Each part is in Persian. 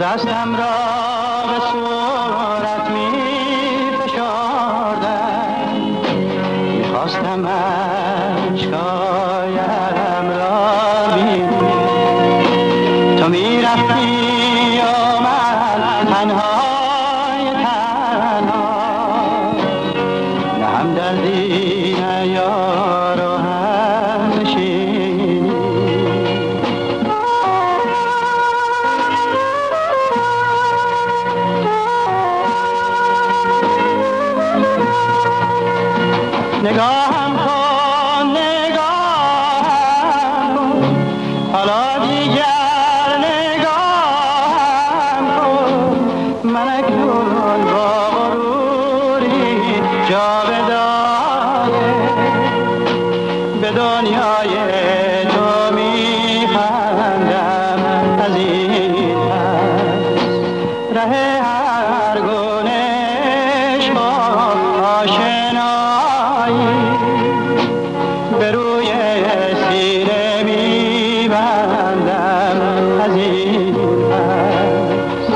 دستم را به صورت می فشردم، میخواستم اشکایم را بینی. تو میرفتی و من تنهای تنها، نه همدردی نه یار و همنشینی. نگاهم کن نگاهم کن، حالا دیگر نگاهم کن. من اکنون با غروری جاودانه به دنیای تو میخندم. از این پس ره هر گونه عشق و آشنایی به روی سینه میبندم. از این پس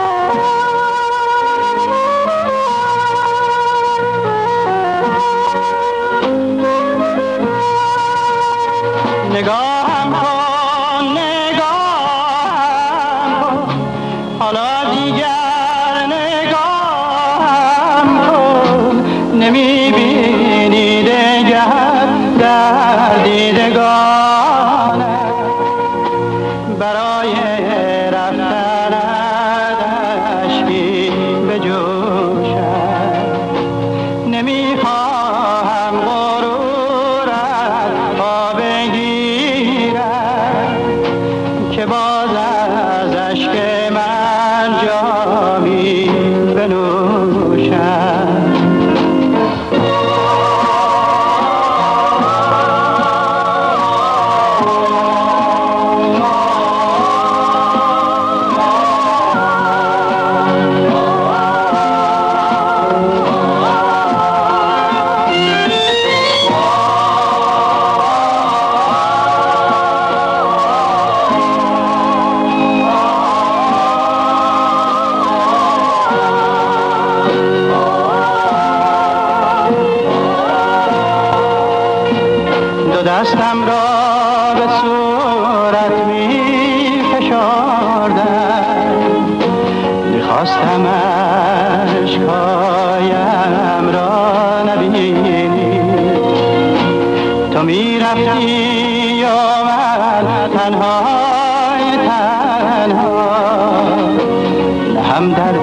نگاهم کن نگاهم کن، حالا دیگر نگاهم کن. نمیبینی دگر در دیدگانه برای رفتنت اشکی بجوشم. نمیخواهم غرورت پا بگیرم که باز از اشک من جامی بنوشم. دستم را به صورت می فشردم، میخواستم اشکایم را نبینی. تو میرفتی و من تنهای تنها، نه همدردی